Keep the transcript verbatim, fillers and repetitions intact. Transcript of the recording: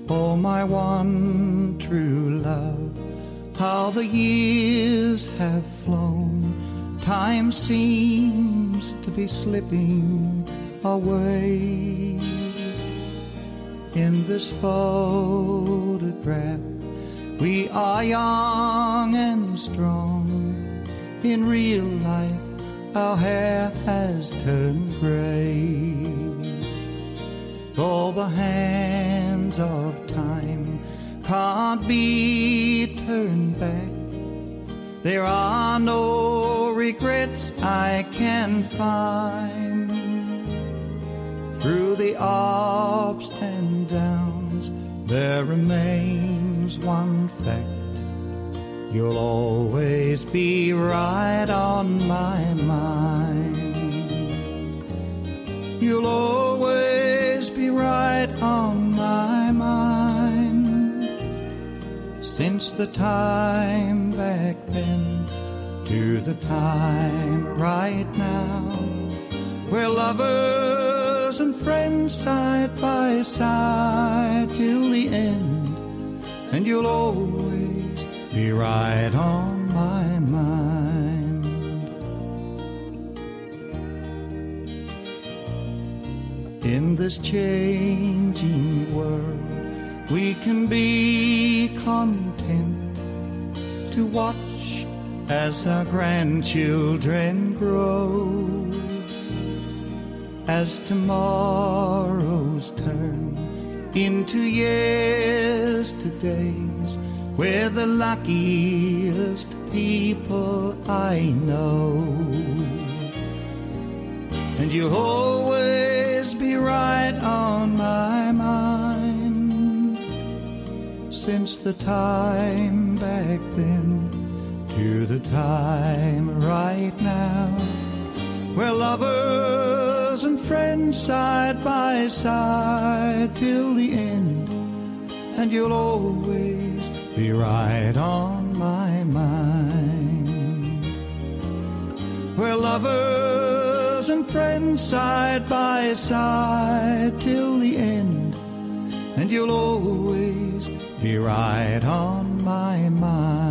Oh, my one true love, how the years have flown. Time seems to be slipping away. In this photograph, we are young and strong. In real life, our hair has turned gray. All the hands of time can't be turned back. There are no regrets I can find. Through the ups and downs, there remains one fact. You'll always be right on my mind. You'll always be right on my mind. Since the time back then to the time right now, we're lovers and friends side by side till the end, and you'll always be right on my mind. In this changing world, we can be content to watch as our grandchildren grow. As tomorrows turn into yesterdays, we're the luckiest people I know. And you'll always be right on my mind. Since the time back then to the time right now, we're lovers and friends side by side till the end, and you'll always be right on my mind. We're lovers and friends side by side till the end, and you'll always be right on my mind.